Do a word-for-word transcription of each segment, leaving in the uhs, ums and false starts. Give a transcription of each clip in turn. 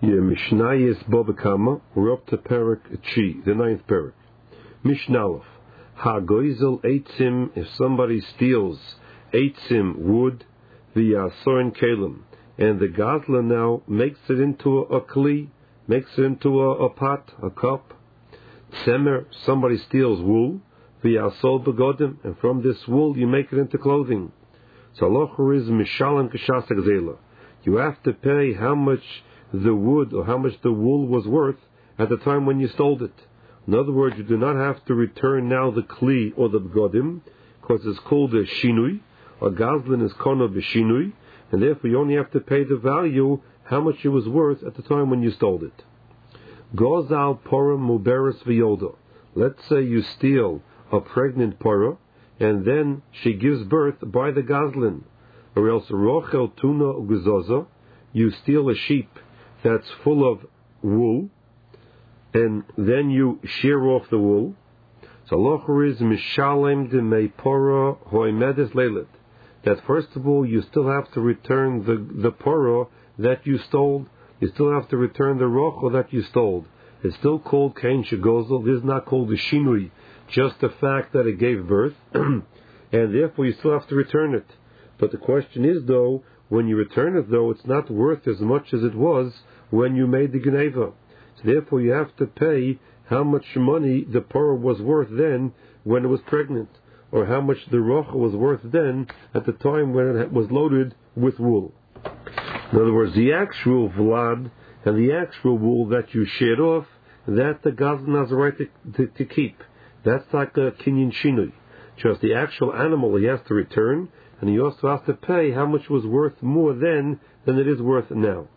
Yeah, Mishnayis Bobakama, we're up to Perak Chi, the ninth Perak. Mishnalef. Ha-goizel eitzim, if somebody steals eitzim, wood, via soin kalim, and the gazla now makes it into a, a kli, makes it into a, a pot, a cup. Tzemer, somebody steals wool, via sol begodim, and from this wool you make it into clothing. So locher is mishalim kashas gzela. You have to pay how much the wood or how much the wool was worth at the time when you stole it. In other words, you do not have to return now the kli or the begodim, because it's called a shinui. A gazlin is kono b'shinui, and therefore you only have to pay the value how much it was worth at the time when you stole it. Gozal pora muberes v'yolda. Let's say you steal a pregnant pora, and then she gives birth by the gazlin. Or else rochel tuna ugezoza, you steal a sheep that's full of wool, and then you shear off the wool. So locher is mishalem de meipora hoimedes leilet. That first of all you still have to return the the pora that you stole. You still have to return the rochel that you stole. It's still called kain shegozel. This is not called the shinui, just the fact that it gave birth, and therefore you still have to return it. But the question is, though, when you return it, though, it's not worth as much as it was when you made the gneva. So therefore you have to pay how much money the pora was worth then when it was pregnant, or how much the rocha was worth then at the time when it was loaded with wool. In other words, the actual vlad and the actual wool that you shared off, that the gazlan has a right to, to, to keep. That's like a kinyan shinui. Just the actual animal he has to return, and he also has to pay how much was worth more then than it is worth now.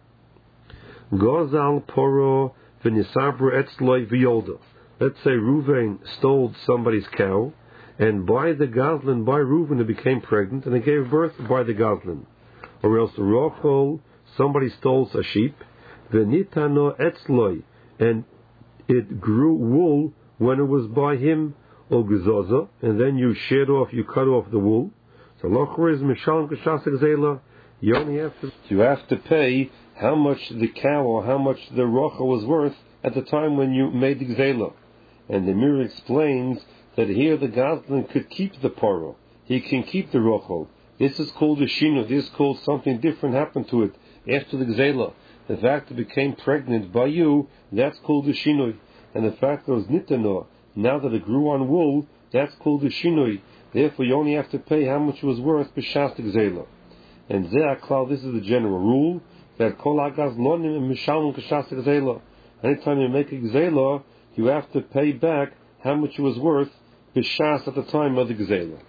Gozal poro v'nisabra etzloi v'yolda. Let's say Reuven stole somebody's cow, and by the gazlan, by Reuven, it became pregnant, and it gave birth by the gazlan. Or else rochol, somebody stole a sheep, v'nitano etzloi, and it grew wool when it was by him, or gezoza, and then you sheared off, you cut off the wool. So locher is mishalim kashasik zela. You only have to you have to pay how much the cow or how much the rocha was worth at the time when you made the gzela. And the Mir explains that here the gazlan could keep the poro. He can keep the rocha. This is called a shinu. This is called something different happened to it after the gzela. The fact it became pregnant by you, that's called a shinui. And the fact that it was nitano, now that it grew on wool, that's called a shinui. Therefore, you only have to pay how much it was worth b'shas gzela. And ze'aklal, this is the general rule, that kol hagazlonim mishalom k'shas gzela. Anytime you make a gzela, you have to pay back how much it was worth b'shas at the time of the gzela.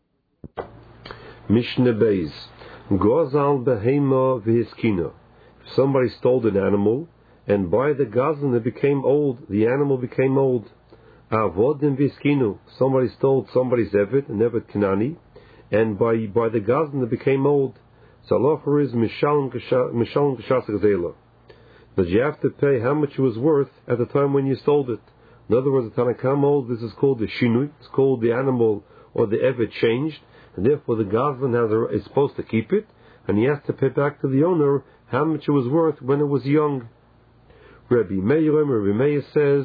Mishnah Beis. Gozal behema v'hiskina. If somebody stole an animal, and by the gazlan it became old, the animal became old. Avodim v'hiskinu. Somebody stole somebody's evet, an evet Kanani, and by by the gazlan it became old. So locher is mishalom k'shas gzela. But you have to pay how much it was worth at the time when you stole it. In other words, the Tanakam old, this is called the shinui. It's called the animal or the evet changed, and therefore the gazlan has a, is supposed to keep it, and he has to pay back to the owner how much it was worth when it was young. Rabbi Meir, Rabbi Meir says,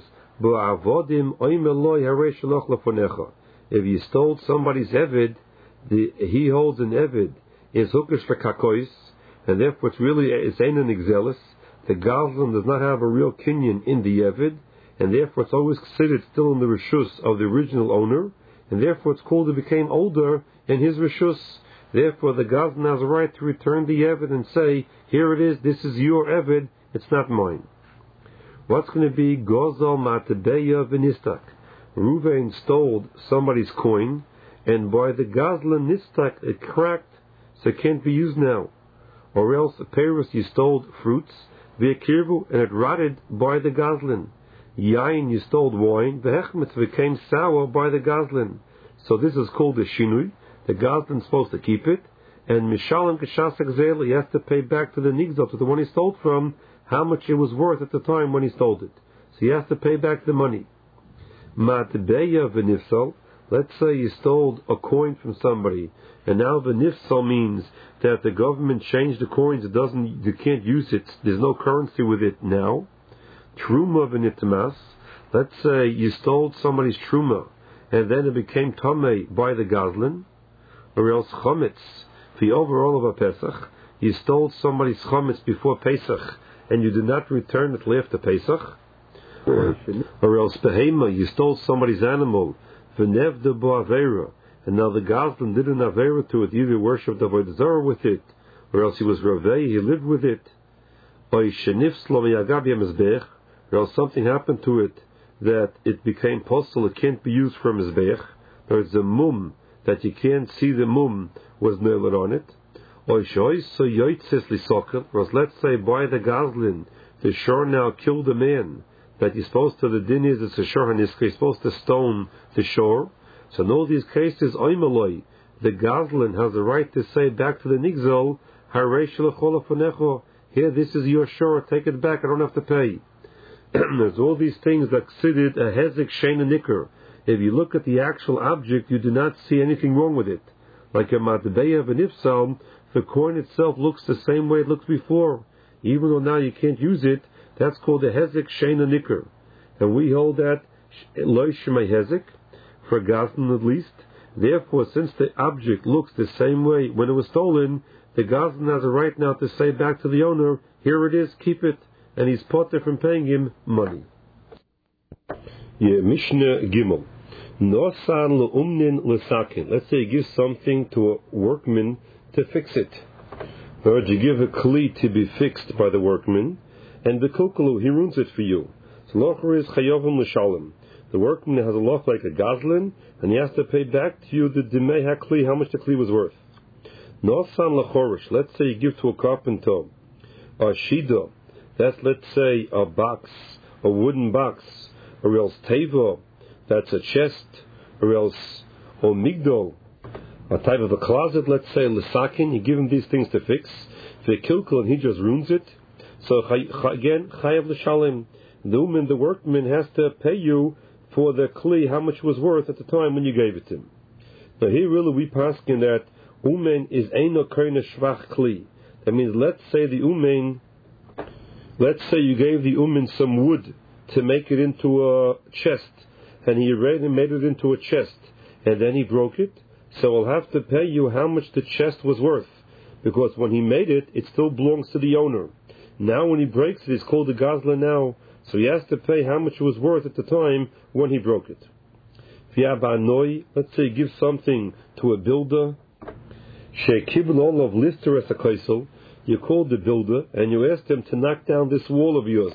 if you stole somebody's eved, the, he holds an eved, is hukish lekakois, and therefore it's really it's ain't an exelis. The gazlan does not have a real kinyan in the eved, and therefore it's always considered still in the rishus of the original owner, and therefore it's called it became older in his rishus. Therefore the gazlan has a right to return the eved and say, here it is, this is your eved, it's not mine. What's going to be gozal matebeya v'nistak? Reuven stole somebody's coin, and by the gazlan nistak it cracked, so it can't be used now. Or else, Paris, you stole fruits, v'yakirvu, and it rotted by the gazlan. Yain, you stole wine, v'hechmetz became sour by the gazlan. So this is called a shinui. The gazlan is supposed to keep it, and mishalim k'shas gzela, he has to pay back to the nigzal, to the one he stole from, how much it was worth at the time when he stole it. So he has to pay back the money. Matbeya v'nifsal, Let's say you stole a coin from somebody, and now the nifsal means that the government changed the coins. It doesn't, you can't use it. There's no currency with it now. Truma v'nitamas. Let's say you stole somebody's truma, and then it became tamei by the gazlan, or else chometz. The overall of a Pesach, you stole somebody's chometz before Pesach, and you did not return it till after Pesach. Or else behema, you stole somebody's animal, v'nevda bo avera, and now the gazlan did an avera to it, either worshipped the avodah zarah with it, or else he was ravei, he lived with it. Or else something happened to it that it became postal, it can't be used for mizbech. There's a mum that you can't see the mum was nailed on it. Or else let's say by the gazlin, the shor now killed a man that you're supposed to, the din is it's a shor haniska, you're supposed to stone the shor. So in all these cases, oimaloi, the gazlin has the right to say back to the nigzal, here, this is your shor, take it back, I don't have to pay. There's all these things that considered a hezek shein nicker. If you look at the actual object, you do not see anything wrong with it. Like a matbeya of an ifsal, the coin itself looks the same way it looked before. Even though now you can't use it, that's called a hezek shein nicker. And we hold that loy shemay hezek, for gazlan at least. Therefore, since the object looks the same way when it was stolen, the gazlan has a right now to say back to the owner, here it is, keep it. And he's potter from paying him money. Yeah, Mishnah Gimel. Nosan le'umnin lesakin. Let's say you give something to a workman to fix it. Or you give a kli to be fixed by the workman, and the kukulu, he ruins it for you. So locher is chayovim l'shalom. The workman has a loch like a gazlan, and he has to pay back to you the dimei hakli, how much the kli was worth. Nosan lechorish. Let's say you give to a carpenter a shida. That's, let's say, a box, a wooden box, or else teva, that's a chest, or else omigdol, a type of a closet, let's say, lesakin, you give him these things to fix, v'kilkul, and he just ruins it. So, again, chayav l'shalem, the uman, the workman, has to pay you for the kli, how much it was worth at the time when you gave it to him. Now, here really we paskin that uman is eino koine shvach kli. That means, let's say the uman, let's say you gave the uman some wood to make it into a chest, and he made it into a chest, and then he broke it, so he'll have to pay you how much the chest was worth, because when he made it, it still belongs to the owner. Now when he breaks it, it's called a gazla now, so he has to pay how much it was worth at the time when he broke it. Let's say you give something to a builder, you called the builder and you asked him to knock down this wall of yours.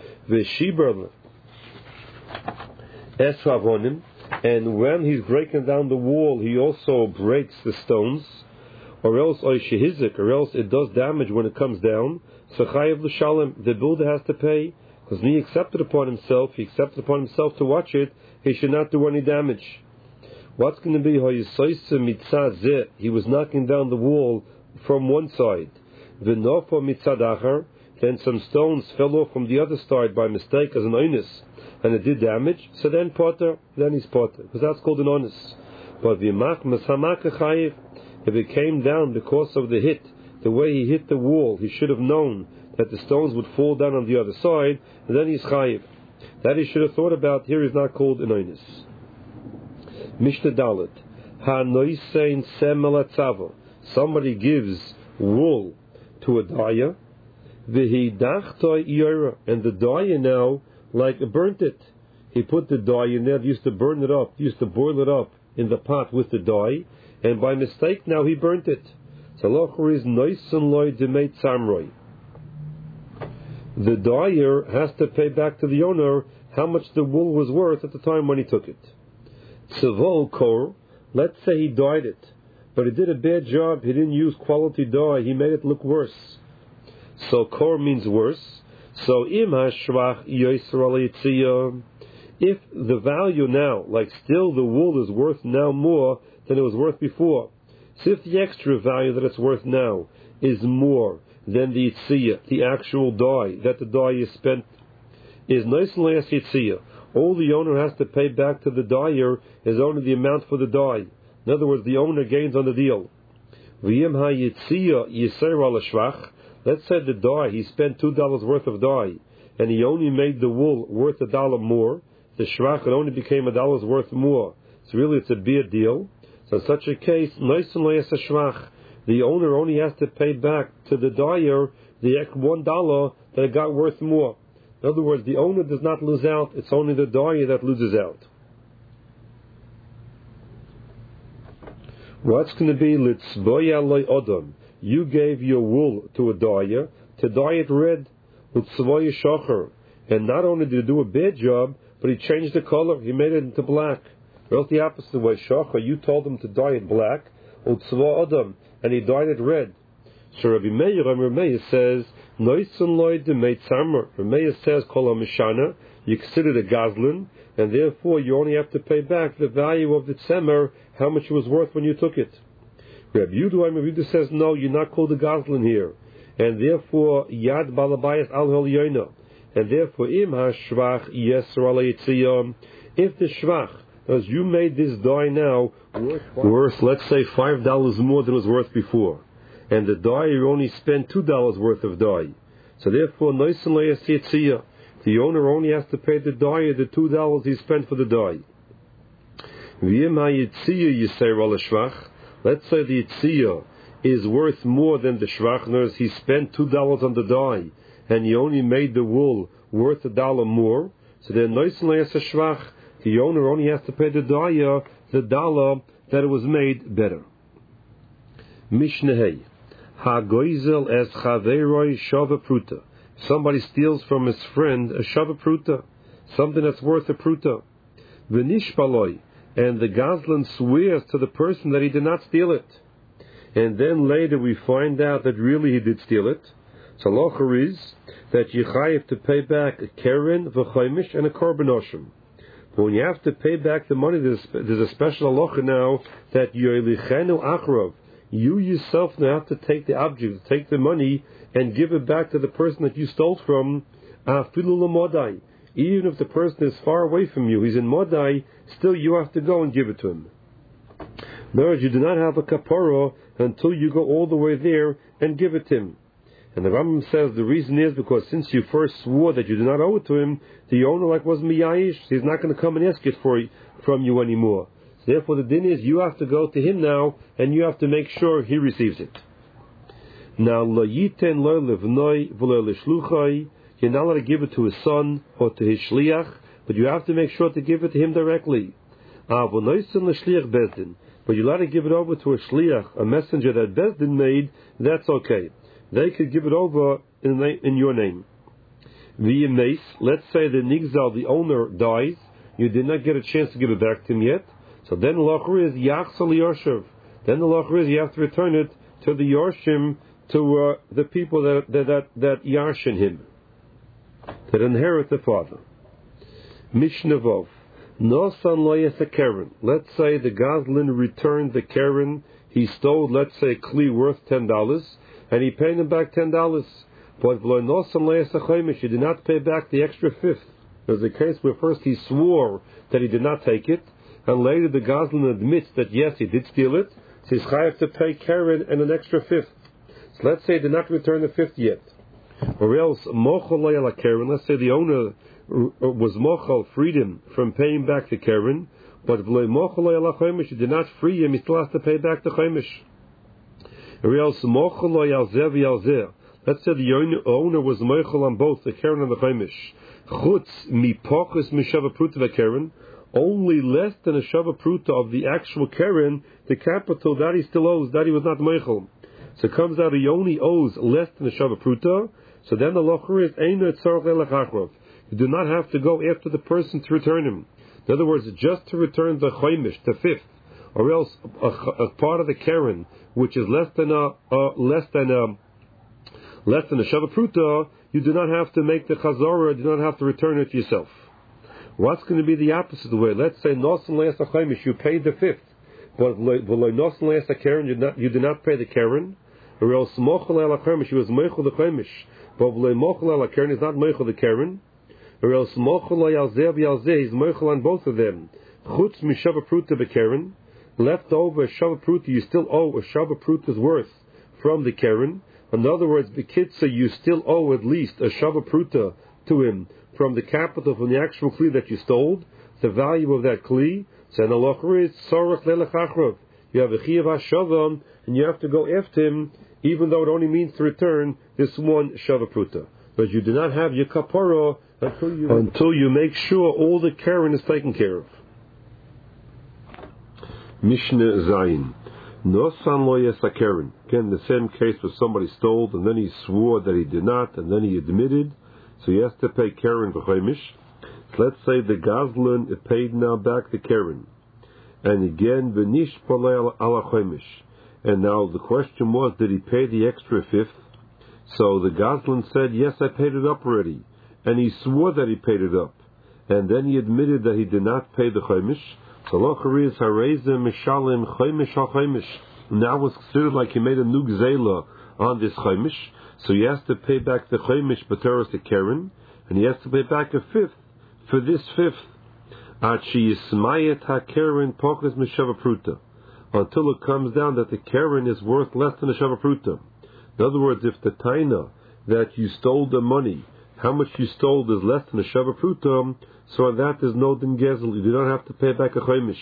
And when he's breaking down the wall, he also breaks the stones, or else or else it does damage when it comes down. So chayav l'shalem, the builder has to pay, because he accepted upon himself, he accepted upon himself to watch it, he should not do any damage. What's going to be? He was knocking down the wall from one side. Then some stones fell off from the other side by mistake as an onus, and it did damage. So then potter, then he's potter, because that's called an onus. But if it came down because of the hit, the way he hit the wall, he should have known that the stones would fall down on the other side, and then he's chayiv. That he should have thought about. Here is not called an onus. Mishnah Dalet. Ha noisein semel atzava. Somebody gives wool to a dyer, v'hidachta yora, and the dyer now like burnt it. He put the dye in there, used to burn it up, used to boil it up in the pot with the dye, and by mistake now he burnt it. So locher is noisen loy demeit samroi. The dyer has to pay back to the owner how much the wool was worth at the time when he took it. Tzavol kor, let's say he dyed it, but he did a bad job, he didn't use quality dye, he made it look worse. So kor means worse. So im hashvach yisrael yitziyah, if the value now, like still the wool is worth now more than it was worth before, so if the extra value that it's worth now is more than the yitziyah, the actual dye, that the dye is spent, is nice and less yitziyah, all the owner has to pay back to the dyer is only the amount for the dye. In other words, the owner gains on the deal. Let's say the dye, he spent two dollars worth of dye, and he only made the wool worth a dollar more. The shvach, it only became a dollar's worth more. So really it's a beer deal. So in such a case, the owner only has to pay back to the dyer the one dollar that it got worth more. In other words, the owner does not lose out, it's only the dyer that loses out. What's going to be litzboya loy odom? You gave your wool to a dyer to dye it red, litzboya shocher, and not only did he do a bad job, but he changed the color. He made it into black. Or else the opposite way, shocher, you told him to dye it black, litzboya odom, and he dyed it red. So Rabbi Meir, Rabbi Meir says, Noisun loy de meitzamer. Rabbi Meir says, Kol ha-mishana, you consider the gazlin, and therefore you only have to pay back the value of the tzemer, how much it was worth when you took it. Rabbi Yudu, Rabbi Yudu says, no, you're not called a gazlin here, and therefore yad balabayas al holyona, and therefore im ha-shvach yeser ala yitziyah, if the shvach, as you made this dye now worth, worth let's say five dollars more than it was worth before, and the dyer only spent two dollars worth of dye, so therefore noisin le'as yitziyah, the owner only has to pay the dyer the two dollars he spent for the dye. Let's say the yitziyah is worth more than the shvach. He spent two dollars on the dye, and he only made the wool worth a dollar more. So then, the owner only has to pay the dyer the dollar that it was made better. Mishneh Hagoizel es chaveroi shava pruta. Somebody steals from his friend a shava pruta, something that's worth a pruta. V'nishpaloi, and the gazlan swears to the person that he did not steal it. And then later we find out that really he did steal it. So halacha is that you chayiv to pay back a keren, v'chaimish, and a korban oshim. But when you have to pay back the money, there's, there's a special halacha now that yoelichenu achrov. You yourself now have to take the object, take the money, and give it back to the person that you stole from. Afilu l'modai. Even if the person is far away from you, he's in Modai, still you have to go and give it to him. In other words, you do not have a kapara until you go all the way there and give it to him. And the Rambam says the reason is because since you first swore that you did not owe it to him, the owner like was miyayish, he's not going to come and ask it for from you anymore. So therefore the din is you have to go to him now and you have to make sure he receives it. Now lo yiten lo levnoi v'lo l'shluchai. You're not allowed to give it to his son or to his shliach, but you have to make sure to give it to him directly. But you're allowed to give it over to a shliach, a messenger that Bezdin made, that's okay. They could give it over in, in your name. Via mace, let's say the nigzal, the owner, dies, you did not get a chance to give it back to him yet, so then the lachur is yachsal yorshiv. Then the lachur is you have to return it to the yorshim, to uh, the people that that that, that yarshin him, that inherit the father. Mishnevov. Nosan loyes a keren. Let's say the Gazlin returned the keren. He stole, let's say, a kli worth ten dollars, and he paid him back ten dollars. But nosan loyes a chaimish, he did not pay back the extra fifth. There's a case where first he swore that he did not take it, and later the Gazlin admits that yes, he did steal it. So he's chayav to pay keren and an extra fifth. So let's say he did not return the fifth yet. Or else, mochel loyal keren. Let's say the owner was mochel, freed him from paying back the keren, but v'loy mochel loyal chaimish, he did not free him, he still has to pay back the chaimish. Or else, mochel loyal zeh v'yal zeh. Let's say the owner was mochel on both the keren and the chaimish. Chutz mi pochus mi shava pruta v'keren. Only less than a shava pruta of the actual keren, the capital that he still owes, that he was not mochel. So it comes out he only owes less than a shava pruta. So then the locher is eino tzarech elach achrov. You do not have to go after the person to return him. In other words, just to return the chaimish, the fifth, or else a, a part of the keren, which is less than a, a less than a less than a shava pruta, you do not have to make the chazorah. You do not have to return it yourself. What's going to be the opposite way? Let's say nosan le'as chaimish, you paid the fifth, but nosan le'as keren, you not you do not pay the keren, or else mochel el chaimish, you was mochel the chaimish, but mochel el keren is not mochel the keren. or else mochel yalzeh v'yalzeh, he's mochel on both of them. Chutz mishava pruta bekeren, left over a shava pruta, you still owe a shava pruta's worth from the keren. In other words, bekitza, you still owe at least a shava pruta to him from the capital, from the actual kli that you stole, the value of that kli. So an halacha is tzarech lelech achrav. You have a chiyav hashava, and you have to go after him, even though it only means to return this one shava pruta. But you do not have your kapara until you until you make sure all the keren is taken care of. Mishnah Zayin. Nosan lo yesakeren. Again, the same case where somebody stole, and then he swore that he did not, and then he admitted, so he has to pay keren v'chaimish. So let's say the gazlan paid now back the keren, and again v'nish polei ala chaimish. And now the question was, did he pay the extra fifth? So the gazlan said, yes, I paid it up already, and he swore that he paid it up, and then he admitted that he did not pay the chaimish. So lochari is harezim mishalim chaimish ha chaimish. Now it's considered like he made a new gzela on this chaimish, so he has to pay back the chaimish b'teres the keren, and he has to pay back a fifth for this fifth. Ad sheyismayet ha keren poches mishava pruta, until it comes down that the keren is worth less than a shava pruta. In other words, if the taina that you stole the money, how much you stole is less than a shava pruta, so on that there's no din gezel. You do not have to pay back a chaimish.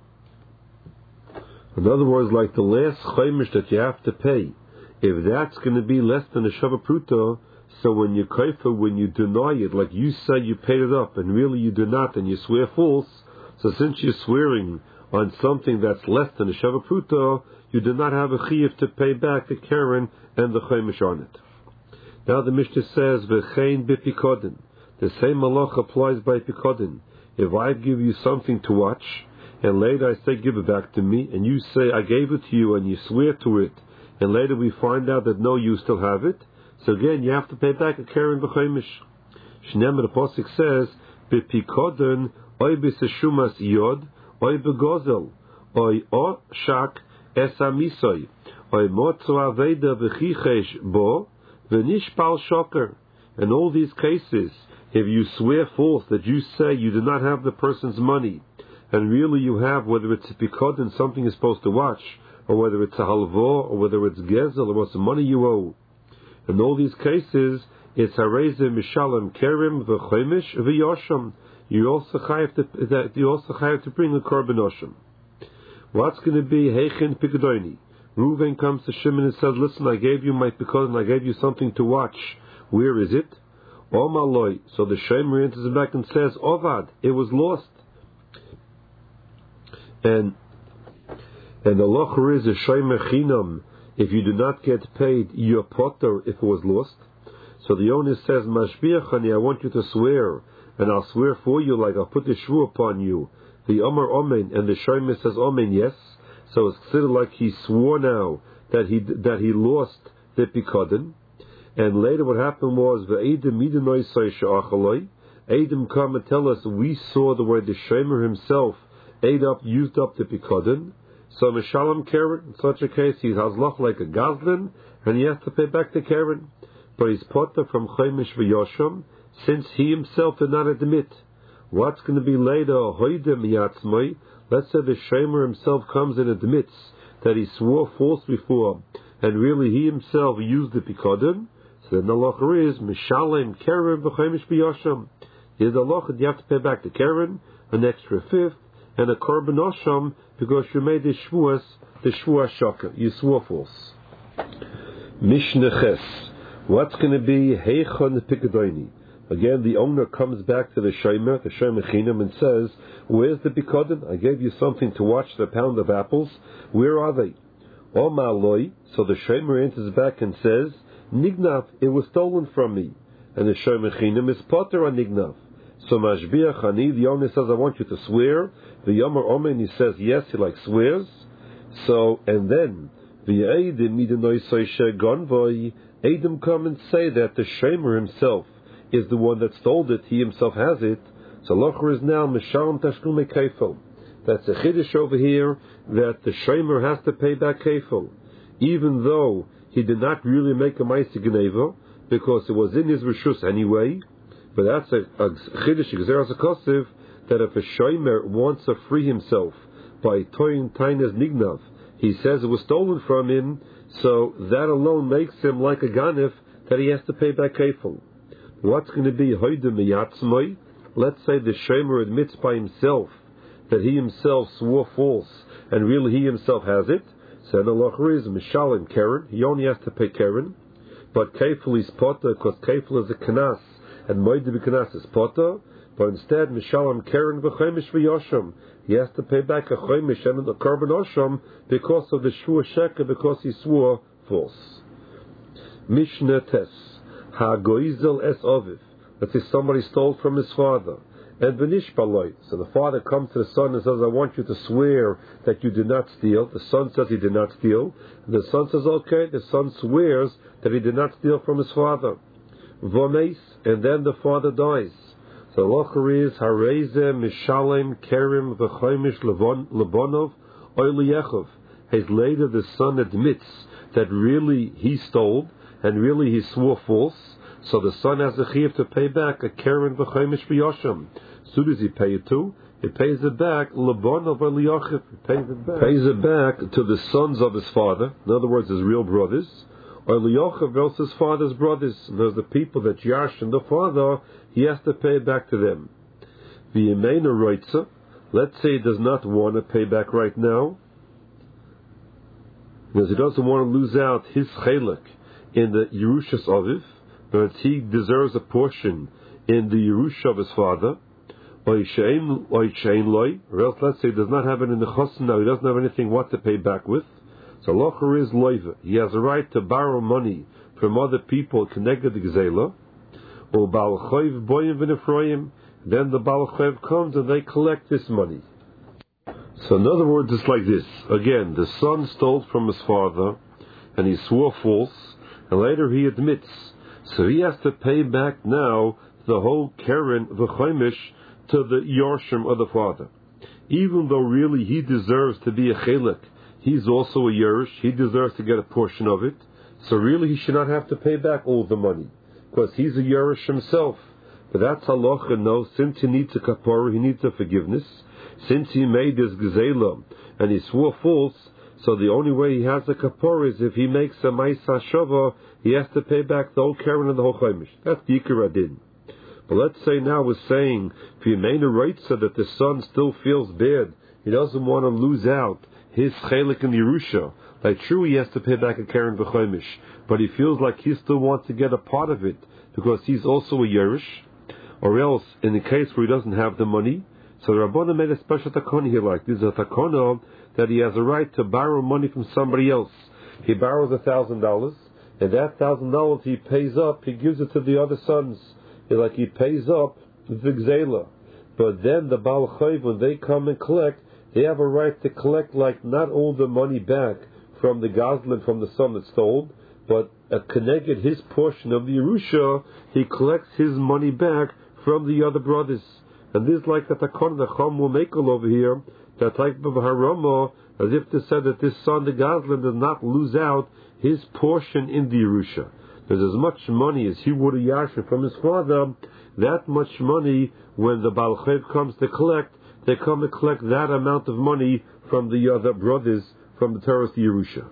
In other words, like the last chaimish that you have to pay, if that's going to be less than a shava pruta, so when you kaifa, when you deny it, like you say you paid it up, and really you do not, and you swear false, so since you're swearing on something that's less than a shava pruta, you do not have a chiyuv to pay back the keren and the chaimish on it. Now the Mishnah says, v'chein b'pikodin. The same malach applies by pikodin. If I give you something to watch, and later I say, give it back to me, and you say, I gave it to you, and you swear to it, and later we find out that no, you still have it, so again, you have to pay back a keren v'chaimish. Shneim, the Pasuk says, b'pikodin, oi b'seshumas yod, oi b'gozel, oi o shak esamisoy, oi motzu aveda v'chichesh bo, v'nishpal shoker. In all these cases, if you swear false, that you say you do not have the person's money, and really you have, whether it's a pikodin, something you're supposed to watch, or whether it's a halvo, or whether it's gezel, or what's the money you owe. In all these cases, it's hareze mishalem kerim v'chaimish v'yosham. You also have to that you also have to bring a korban osham. What's going to be heichin pikadoni? Reuven comes to Shimon and says, "Listen, I gave you my pikodin, I gave you something to watch. Where is it?" Omaloi. So the shomer answers back and says, "Ovad, it was lost." And and the locher is a shomer chinam. If you do not get paid, you're potter if it was lost. So the owner says, Mashbiachani, I want you to swear, and I'll swear for you, like I'll put the shvu upon you. The Omer Omen, and the shomer says Omen, yes. So it's considered like he swore now that he that he lost the pikodin. And later what happened was, V'edim midanoi soy Edim come and tell us, we saw the way the shomer himself ate up, used up the pikodin. So Mishalem Keren, in such a case, he has loch like a gazlin, and he has to pay back the Keren. But he's potter from Chaimish v'Yosham, since he himself did not admit. What's going to be later, Hoidem Yatzmai? Let's say the shomer himself comes and admits that he swore false before, and really he himself used the pikodin. So then the locher is Mishalem Keren v'Chaimish v'Yosham. Here's the locher, you have to pay back the Keren, an extra fifth, and a korban osham, because you made the shvuas, the shvuas shaka. You swore false. Mishnah Ches. What's going to be heichon pikadoni? Again, the owner comes back to the shomer, the shomer chinam, and says, "Where's the pikodin? I gave you something to watch the pound of apples. Where are they?" Omaloi. So the shomer answers back and says, "Nignav, it was stolen from me." And the shomer chinam is potter on nignav. So Mashbiach Ani, the owner says, I want you to swear. The Yomer Omen, he says, yes, he like swears. So, and then, the Eidim Midanoi Soishe Gonvoi, Eidim come and say that the shomer himself is the one that stole it, he himself has it. So Locher is now Mishalem Tashlume Kefil. That's a chiddush over here, that the shomer has to pay back Kefil, even though he did not really make a Ma'aseh Geneva, because it was in his Rishus anyway. But that's a chiddush gzeras hakosiv that if a shomer wants to free himself by toyin tainas nignav, he says it was stolen from him, so that alone makes him like a ganif that he has to pay back kefil. What's going to be hoide miyatzmoi? Let's say the shomer admits by himself that he himself swore false and really he himself has it. So the halacha is mishalim keren. He only has to pay keren, but kefil is potter because kefil is a kanas and moide b'kanas is potter. But instead, mishalim keren v'chomish v'yosham. He has to pay back a chomish and a korban osham because of the shvur sheker, because he swore false. Mishnah tes hagoizel es oviv. Let's say somebody stole from his father, and v'nishbaloi. So the father comes to the son and says, "I want you to swear that you did not steal." The son says he did not steal. And the son says, "Okay." The son swears that he did not steal from his father. Vomeis, and then the father dies. So locher is hareze mishalem kerim v'chomish lebonov oiliyechov. His later the son admits that really he stole and really he swore false. So the son has a chiyuv to pay back a kerim v'chomish v'yosham. As soon as he pays it to, he pays it back lebonov oiliyechiv. He pays it back. Pays it back to the sons of his father. In other words, his real brothers. Or Liyochav versus his father's brothers. And there's the people that Yash and the father, he has to pay back to them. V'yemeina roitza, let's say he does not want to pay back right now, because he doesn't want to lose out his chelik in the Yerushas Aviv, but he deserves a portion in the Yerusha of his father, or else let's say he does not have it in the chosn now, he doesn't have anything what to pay back with. So locher is loiva. He has a right to borrow money from other people connected to gzela. Or baal choiv boyim v'nefroyim. Then the baal choiv comes and they collect this money. So in other words, it's like this. Again, the son stole from his father, and he swore false, and later he admits. So he has to pay back now the whole keren v'chomish to the yorshim of the father, even though really he deserves to be a chelik. He's also a Yerush. He deserves to get a portion of it. So really he should not have to pay back all the money, because he's a Yerush himself. But that's halacha, no. Since he needs a kapara, he needs a forgiveness. Since he made this gezela and he swore false, so the only way he has a kapara is if he makes a ma'isa shava, he has to pay back the whole keren and the whole chaimish. That's the ikar adin. But let's say now we're saying, if you made a right so that the son still feels bad, he doesn't want to lose out his chelik in the Yerusha. Like true, he has to pay back a keren v'chomish, but he feels like he still wants to get a part of it because he's also a Yerush. Or else, in the case where he doesn't have the money, so the Rabbanah made a special takana here, like this is a takana that he has a right to borrow money from somebody else. He borrows a thousand dollars, and that thousand dollars he pays up, he gives it to the other sons. He, like he pays up the gzela. But then the Baal Chayv, when they come and collect, they have a right to collect, like, not all the money back from the Goslin, from the son that stole, but uh, connected his portion of the Yerusha, he collects his money back from the other brothers. And this is like the Takon, the Chom will make over here, that type of Harama, as if to say that this son, the Goslin, does not lose out his portion in the Yerusha. There's as much money as he would have yashin from his father, that much money, when the Baal Chayv comes to collect, they come to collect that amount of money from the other brothers, from the terrorist Yerusha.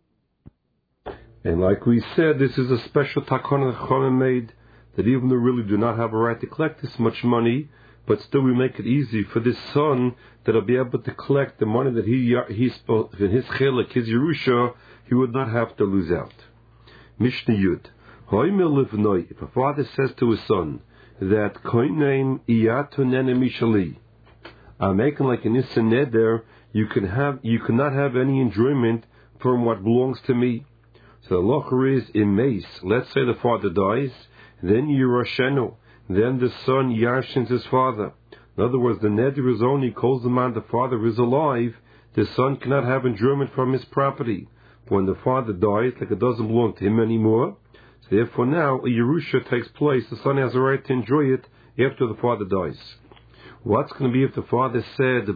And like we said, this is a special takana that Chachamim made, that even though we really do not have a right to collect this much money, but still we make it easy for this son that'll be able to collect the money that he he's in his chelik, his Yerusha, he would not have to lose out. Mishnah Yud. If a father says to his son that koinem iyatonene mishali, I'm making like an issa neder, you can have, you cannot have any enjoyment from what belongs to me. So the locher is imeis. Let's say the father dies, then Yerushenu, then the son yarshins his father. In other words, the neder is only calls the man the father is alive. The son cannot have enjoyment from his property. When the father dies, like it doesn't belong to him anymore. So therefore now a Yerusha takes place. The son has a right to enjoy it after the father dies. What's going to be if the father said,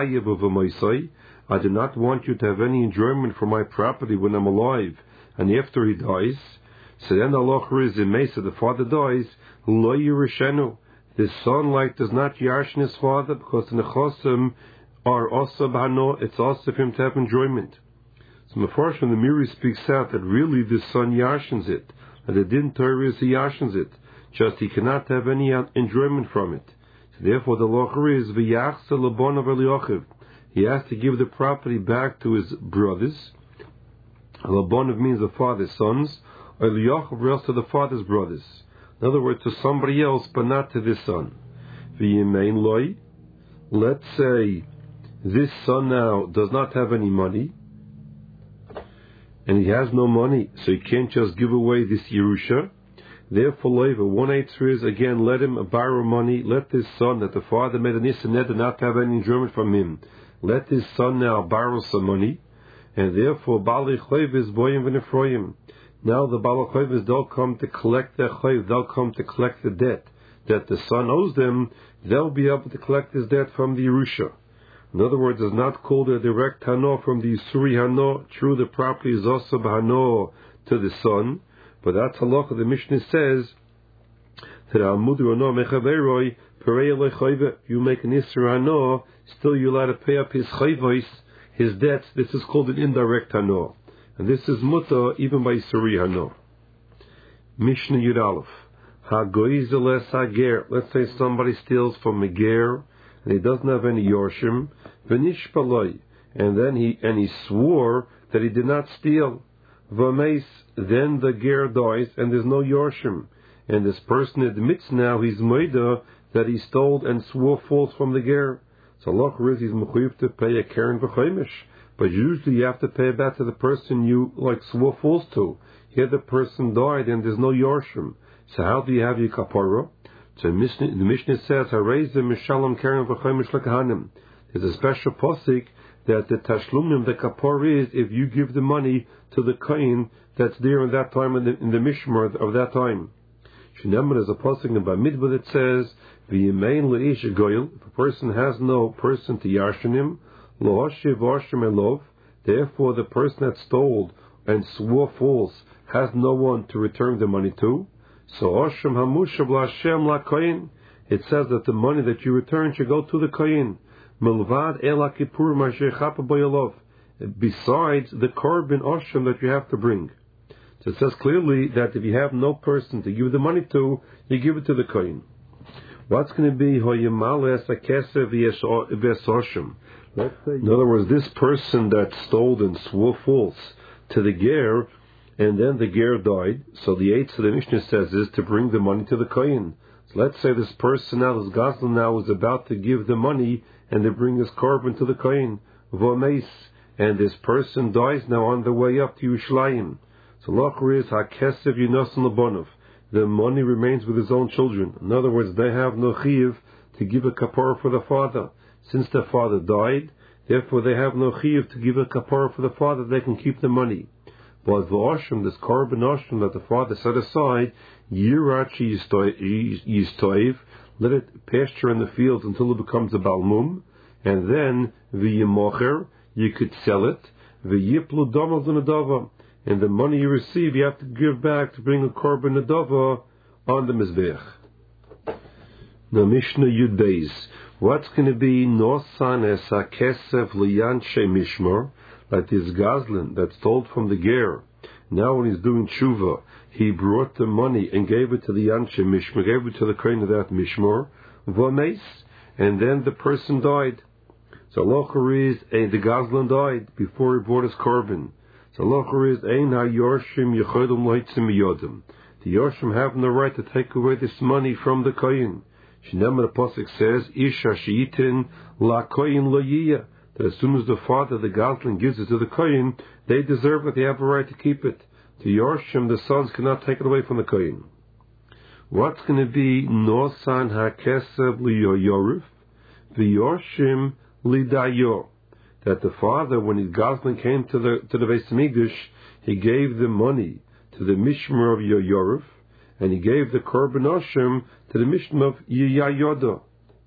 I do not want you to have any enjoyment from my property when I'm alive, and after he dies? So then the halacha is in Mesa, the father dies, lo yirishenu. The son like does not yarshin his father because the nechosim are also b'hano. It's also for him to have enjoyment. So Mefarshim the Miri speaks out that really the son yarshins it, and the din Torah is he yarshins it. Just he cannot have any enjoyment from it. So therefore the halacha is v'yachsa l'bonav eliyachiv. He has to give the property back to his brothers. L'bonav means the father's sons. Eliyachiv else to the father's brothers. In other words, to somebody else, but not to this son. V'yimein loy. Let's say this son now does not have any money, and he has no money, so he can't just give away this Yerusha. Therefore, Leva, one answer is, again, let him borrow money. Let this son, that the father made an Issa did not have any enjoyment from him, let this son now borrow some money, and therefore, Bali Chayv is Boyim v'Nefroyim. Now the Bali Chayv is, they'll come to collect their Chayv, they'll come to collect the debt that the son owes them. They'll be able to collect his debt from the Yerusha. In other words, it's not called a direct Hano from the Yisuri Hano. True, the property is also Hano to the son, but that's halacha. The Mishnah says that Al-Mudu Hano Mechaveroi Perei Eloi Chayve. You make an Isur Hano, still you're allowed to pay up his Chayvos, his debts. This is called an indirect Hano. And this is Muta even by Yisuri Hano. Mishnah Yud Aleph. Hagoizeles Hager. Let's say somebody steals from a ger, and he doesn't have any yorshim, v'nishpaloi, and then he and he swore that he did not steal. V'meis, then the ger dies, and there's no yorshim, and this person admits now he's moida that he stole and swore false from the ger. So Allah is he's mechuyev to pay a keren v'chaimish, but usually you have to pay back to the person you like swore false to. Here the person died, and there's no yorshim. So how do you have your kapara? So the Mishnah says, "Harei ze mishalom keren v'chaimish lekahanim." There's a special posik that the tashlumim, the kapara, is if you give the money to the kohen that's there in that time in the, in the mishmar of that time. Shneiman is a posik in Bamidbar that says, "V'yimein leish goyel." If a person has no person to yarshin him, lo hashiv v'ashim elov. Therefore, the person that stole and swore false has no one to return the money to. So Oshem Hamushav LaShem LaKoyin, it says that the money that you return should go to the Koyin. Milvad Ela Kippur Masher Chapa Boyalov. Besides the korban Oshem that you have to bring. So it says clearly that if you have no person to give the money to, you give it to the Koyin. What's going to be Hoyimale as a Kesev Ves Oshem? In other words, this person that stole and swore false to the Ger, and then the ger died, so the eighth of the Mishnah says is to bring the money to the kohen. So let's say this person now, this Goslin now, is about to give the money and they bring his korban to the kohen, v'omeis, and this person dies now on the way up to Yerushalayim. So locher is hakesev yinosan lebonov. The money remains with his own children. In other words, they have no chiyuv to give a kapara for the father. Since the father died, therefore they have no chiyuv to give a kapara for the father. They can keep the money. But the Oshim, this korban Oshim that the father set aside, Yirachi Yistoiv, let it pasture in the fields until it becomes a Balmum, and then V'yimocher, you could sell it, V'yiplu Domal Nadava, and the money you receive you have to give back to bring a korban Nadava on the Mizbeach. Now Mishnah Yud Beis, what's going to be Nosan Esa Kesef Liyanshe Mishmar? Like this Goslin that stole from the ger, now when he's doing tshuva, he brought the money and gave it to the Yanshe Mishmar, gave it to the kohen of that Mishmar, v'ameis, and then the person died. So locher is, and the Goslin died before he brought his korban. So locher is, ein ha-yorshim yechodom loitzim miyodim. The yorshim have no right to take away this money from the kohen. Shneimah the pasuk says, isha she'itin la kohen lo yiyah. That as soon as the father, the Goslin, gives it to the kohen, they deserve it, they have a right to keep it. To Yorshim, the sons cannot take it away from the kohen. What's going to be Nosan HaKesev Liyoyorif, V'Yorshim Lidayor? That the father, when his Goslin came to the to the Beis Hamikdash, he gave the money to the Mishmar of Yoyorif, and he gave the Korban Oshim to the Mishmar of Yiyayodah.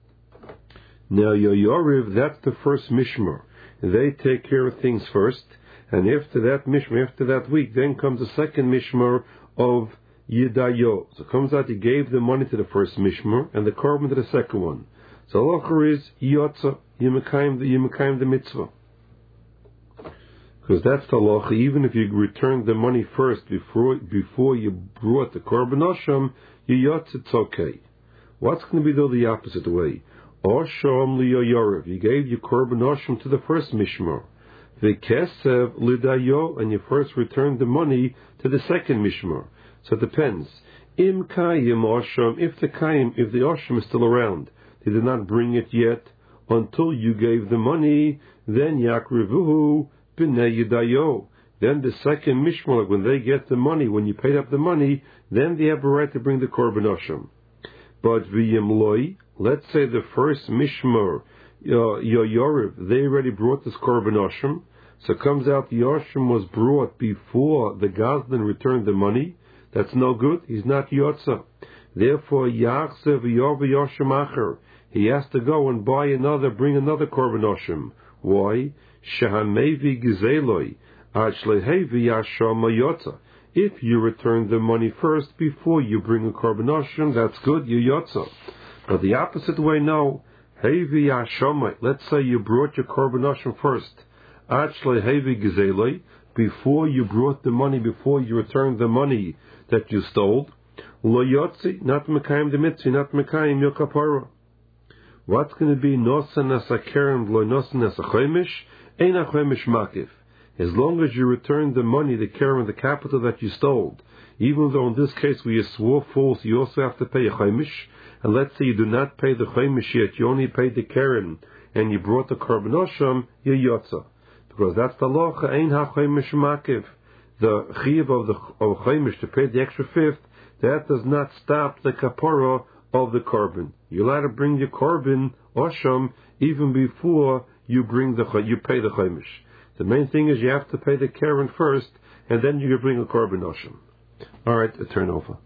Now, Yoyoriv, that's the first Mishmar. They take care of things first, and after that Mishmar, after that week, then comes the second Mishmar of Yidayo. So it comes out he gave the money to the first mishmar and the korban to the second one. So halacha is yotza, you mekayim the, you mekayim the mitzvah. Because that's the halacha, even if you returned the money first before before you brought the korban osham, you yotza, it's okay. What's going to be though the opposite way? Osham liyoyorev, you gave your korban osham to the first mishmar. V'kesev lidayo, and you first returned the money to the second mishmar. So it depends. Im kayim osham, if the kayim, if the osham is still around, they did not bring it yet until you gave the money, then yakrivuhu b'nei yidayo. Then the second mishmar, when they get the money, when you paid up the money, then they have a right to bring the korban osham. But v'yim loy, let's say the first mishmar, yoyorev, they already brought this korban osham. So it comes out the osham was brought before the Goslin returned the money. That's no good. He's not yotza. Therefore, yachsev yorv yosham acher. He has to go and buy another, bring another korban osham. Why? Shehamevi gizeloi ad shlehevi yasham yotza. If you return the money first before you bring a korban osham, that's good. You yotza. But the opposite way, no. Hevi yasham. Let's say you brought your korban osham first. Before you brought the money, before you returned the money that you stole, lo yotzi, not mekayim the mitzvah, not mekayim your kapara. What's going to be nosan as a keren, lo nosan as a chomish, ein a chomish makif. As long as you return the money, the keren, the capital that you stole, even though in this case where you swore false, you also have to pay a chomish, and let's say you do not pay the chomish yet, you only paid the keren, and you brought the korban osham, you yotza. Because that's the locha, ein ha-chomish makiv. The chiv of the of chomish to pay the extra fifth, that does not stop the kapara of the korban. You're allowed to bring your korban osham even before you bring the you pay the chomish. The main thing is you have to pay the keren first, and then you can bring a korban osham. All right, a turn over.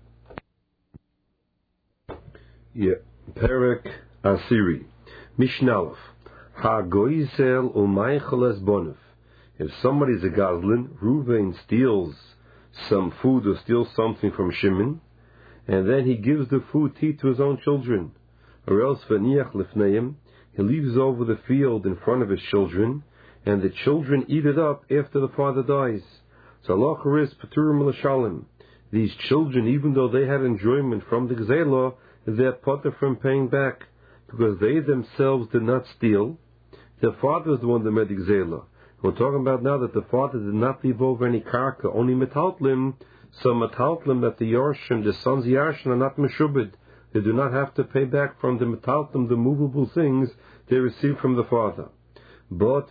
Yeah, Perek Asiri, Mishnalef. Ha-goizel u'maycheles bonef. If somebody's a goslin, Reuven steals some food or steals something from Shimon, and then he gives the food to his own children. Or else v'niach lifneim, he leaves over the field in front of his children, and the children eat it up after the father dies. So halacha is paturim l'shalim. These children, even though they had enjoyment from the gzela, they're potter from paying back, because they themselves did not steal. The father is the one that made the gzela. We're talking about now that the father did not leave over any karka, only metaltlim. So metaltlim that the yarshim, the sons yarshim, are not meshubed. They do not have to pay back from the metaltlim, the movable things they received from the father. But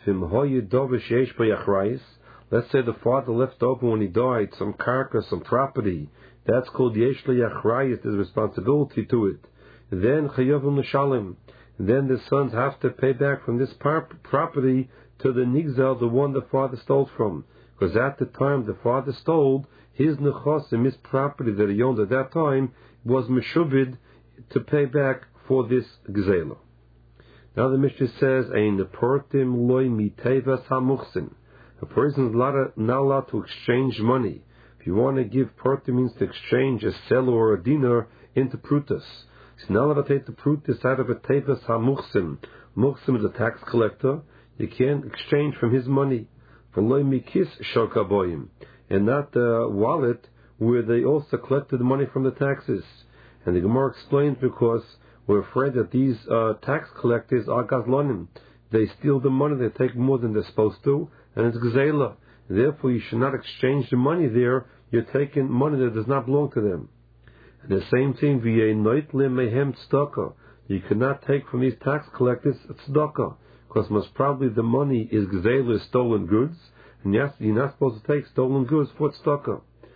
let's say the father left over when he died some karka, some property. That's called yesh le'yachrayis. There's responsibility to it. Then chayavim l'shalim. Then the sons have to pay back from this par- property to the nigzal, the one the father stole from. Because at the time the father stole, his nechosim, his property that he owned at that time, was meshubid to pay back for this gzela. Now the Mishnah says, Ein portim loy mitevas hamuchsin. A person is not allowed to exchange money. If you want to give portim, means to exchange a sel or a dinar into prutas. He's not allowed to take the prutas out of a tevas hamuchsin. Muchsim is a tax collector. You can't exchange from his money. For loy mikis shokaboyim. And not the wallet where they also collected the money from the taxes. And the Gemara explains because we're afraid that these uh, tax collectors are gazlonim. They steal the money, they take more than they're supposed to, and it's gzela. Therefore, you should not exchange the money there. You're taking money that does not belong to them. And the same thing, mehem tzedakah. You cannot take from these tax collectors tzedakah, because most probably the money is gzela, stolen goods, and yes, you're not supposed to take stolen goods for tzedakah.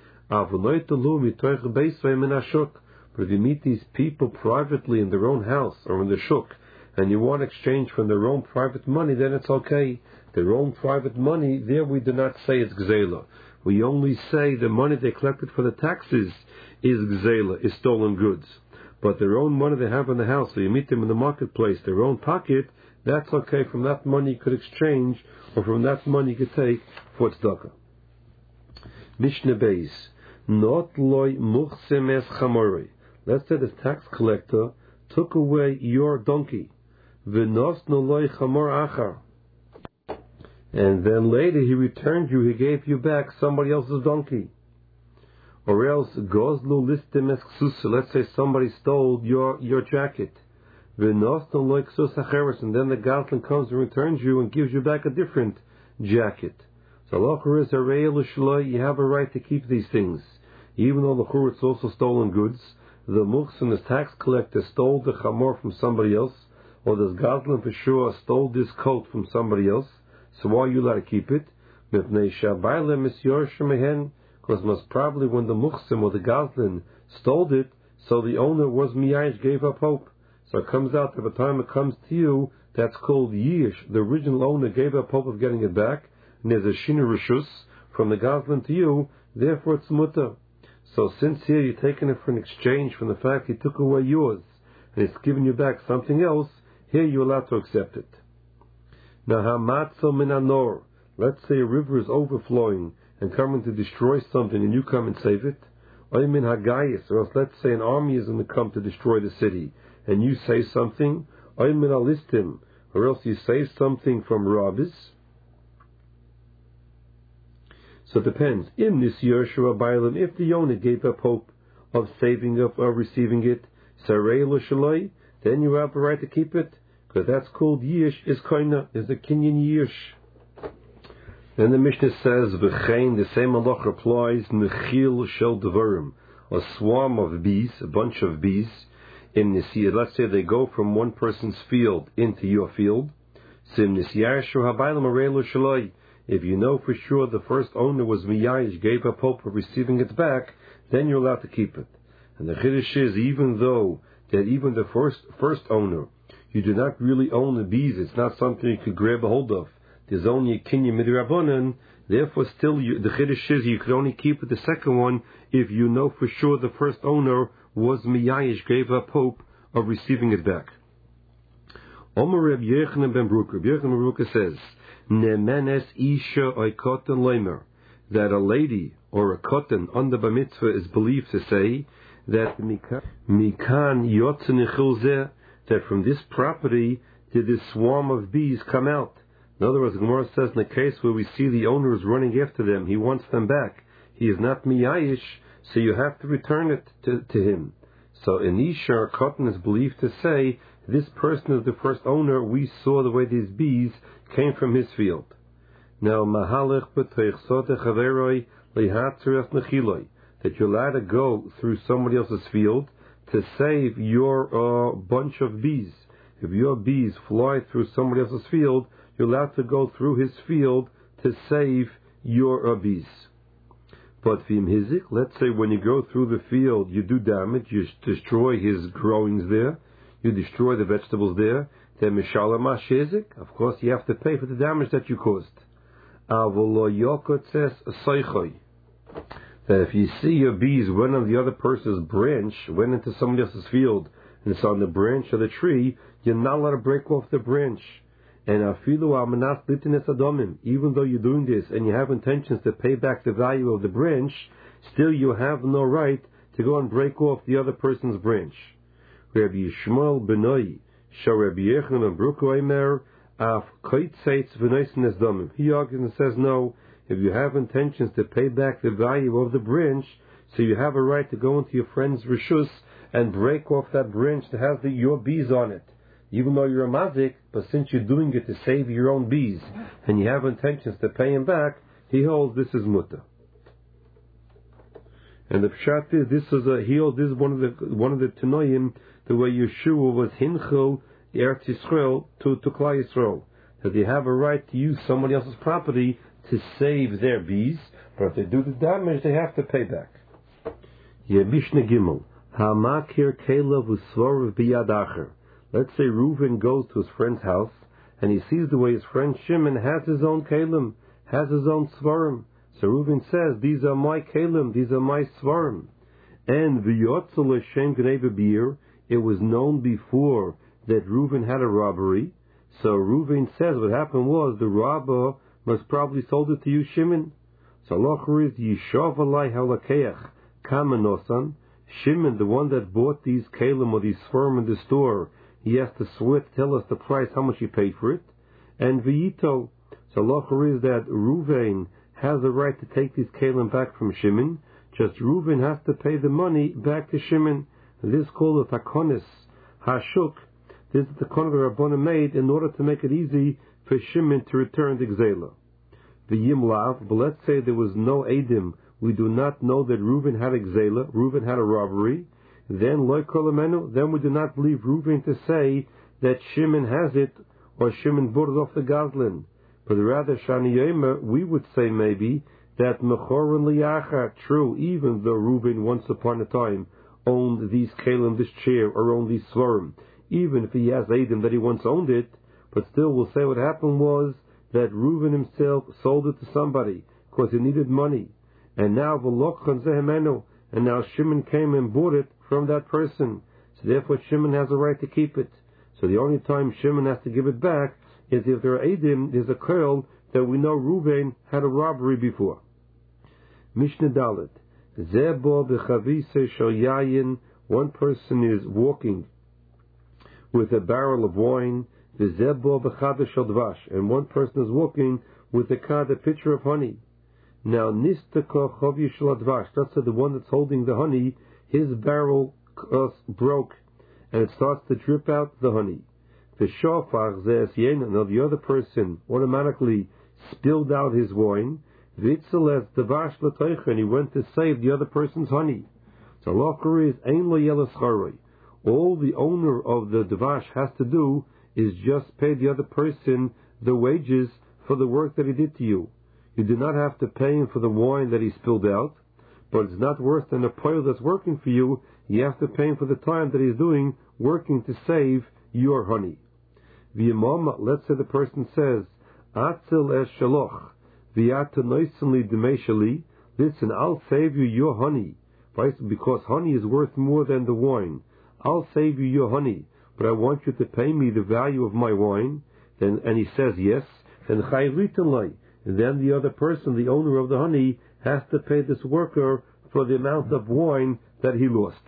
But if you meet these people privately in their own house or in the shuk, and you want to exchange from their own private money, then it's okay. Their own private money, there we do not say it's gzela. We only say the money they collected for the taxes is gzela, is stolen goods. But their own money they have in the house, so you meet them in the marketplace, their own pocket, that's okay. From that money you could exchange, or from that money you could take for tzedakah. Mishnah Beis. Not loy muchsim es chamori. Let's say this tax collector took away your donkey. V'nos no loy chamor achar. And then later he returned you, he gave you back somebody else's donkey. Or else, gozlu listim es ksus. Let's say somebody stole your, your jacket. V'nos no loy ksus acheres. And then the Goslin comes and returns you and gives you back a different jacket. So l'chor is arei l'shloi, you have a right to keep these things. Even though l'chor it's also stolen goods, the muhsin, this tax collector, stole the chamor from somebody else, or this Goslin for sure stole this coat from somebody else, so why are you allowed to keep it? Because most probably when the muhsin or the Goslin stole it, so the owner was miyayish, gave up hope. So it comes out that by the time it comes to you, that's called yish. The original owner gave up hope of getting it back, and there's a shina rishus from the Goslin to you, therefore it's mutter. So since here you're taking it for an exchange from the fact he took away yours, and it's giving you back something else, here you're allowed to accept it. Now, hamatzo min anor. Let's say a river is overflowing and coming to destroy something, and you come and save it. Oy min hagayis, or else let's say an army is going to come to destroy the city, and you say something. Oy min alistim, or else you say something from robbers. So it depends. In this Yerusha Bailam, if the owner gave up hope of saving up or receiving it, Sarei L'Shaloi, then you have the right to keep it, because that's called Yish, is Koina, is the Kinyan Yish. Then the Mishnah says, V'chein, the same halach applies, Nechil Shel Devarim, a swarm of bees, a bunch of bees, in Nisiyah. Let's say they go from one person's field into your field. Sim Nisiyah Yerusha Bailam Arei L'Shaloi. If you know for sure the first owner was miyayish, gave up hope of receiving it back, then you're allowed to keep it. And the chiddush is, even though that even the first first owner, you do not really own the bees, it's not something you could grab a hold of. There's only a kinyan midrabanan. Therefore, still you, the chiddush is you could only keep it the second one if you know for sure the first owner was miyayish, gave up hope of receiving it back. Omer Reb Yochanan ben Bruker. Reb Yochanan ben Bruker says, Nemenes isha oikoten leimer, that a lady or a koten under bar mitzvah is believed to say that mikan yotzenichul, that from this property did this swarm of bees come out. In other words, the Gemara says in the case where we see the owner is running after them, he wants them back. He is not miyayish, so you have to return it to, to him. So in isha or koten is believed to say, this person is the first owner, we saw the way these bees came from his field. Now, mahalech b'teichsot echaveroi lehatzeref nechiloi, that you're allowed to go through somebody else's field to save your uh, bunch of bees. If your bees fly through somebody else's field, you're allowed to go through his field to save your uh, bees. But v'im hizik, let's say when you go through the field, you do damage, you destroy his growings there, you destroy the vegetables there, then mishalem hashezik, of course you have to pay for the damage that you caused. Avolo yokot says soichoi, that if you see your bees went on the other person's branch, went into somebody else's field, and it's on the branch of the tree, you're not allowed to break off the branch. And afilu amanat litinis adomim, even though you're doing this and you have intentions to pay back the value of the branch, still you have no right to go and break off the other person's branch. Rabbi Yishmael benoi, shall Rabbi Yochanan and Bruker Omer, af koitzeitz v'noisines domim. He argues and says, no, if you have intentions to pay back the value of the branch, so you have a right to go into your friend's rishus and break off that branch that has the, your bees on it. Even though you're a mazik, but since you're doing it to save your own bees, and you have intentions to pay him back, he holds this is mutter. And the pshat is, this is a, he holds this is one of the one of the tanoim, the way Yeshua was hinchel Eretz Yisrael to to Klal Yisrael, that they have a right to use somebody else's property to save their bees, but if they do the damage, they have to pay back. Yebishne Gimel, Hamakir Kelev Usvor Biyad Acher. Let's say Reuven goes to his friend's house, and he sees the way his friend Shimon has his own kelim, has his own svarim. So Reuven says, these are my kelim, these are my svarim. And v'yotzel Hashem gnei b'bir, it was known before that Reuven had a robbery. So Reuven says what happened was the robber must probably sold it to you, Shimon. So Allah is Yishav alai halakeach, Kamenosan, Shimon, the one that bought these kalim or these sperm in the store, he has to swear to tell us the price, how much he paid for it. And V'yito, so Locher is that Ruvain has the right to take these kalim back from Shimon, just Ruvain has to pay the money back to Shimon. This is called a takonis hashuk. This is the takonis Rabbana made in order to make it easy for Shimon to return the Gzela. The Yimlav, but let's say there was no Edim, we do not know that Reuven had a Gzela, Reuven had a robbery, then Loi Kolamenu, then we do not believe Reuven to say that Shimon has it, or Shimon bought it off the Goslin. But rather, Shani Yomer, we would say maybe that Mechorin Liyacha, true, even though Reuven once upon a time owned these Kalim, this chair, or owned these Svarim, even if he has Edim that he once owned it, but still we'll say what happened was that Reuven himself sold it to somebody because he needed money, and now V'lochon Zehemenu, and now Shimon came and bought it from that person. So therefore Shimon has a right to keep it. So the only time Shimon has to give it back is if there are Edim, there's a curl that we know Reuven had a robbery before. Mishnah Dalet. Zebo b'chavise shel yayin. One person is walking with a barrel of wine. Zebo b'chade shel dvash. And one person is walking with a kad, a pitcher of honey. Now nistaka chavye shel dvash. That's the one that's holding the honey. His barrel uh, broke, and it starts to drip out the honey. The shofar zes yen. Now the other person automatically spilled out his wine. Vitzeles dvash l'toicha, and he went to save the other person's honey. So locher is ein lo yelas charoi. All the owner of the dvash has to do is just pay the other person the wages for the work that he did to you. You do not have to pay him for the wine that he spilled out, but it's not worse than a poil that's working for you. You have to pay him for the time that he's doing working to save your honey. V'yamama, let's say the person says, Atzil es shaloch, v'yata noisenli demeshali, listen, I'll save you your honey, because honey is worth more than the wine. I'll save you your honey, but I want you to pay me the value of my wine. Then, and he says yes, then chayritanlai. And then the other person, the owner of the honey, has to pay this worker for the amount of wine that he lost.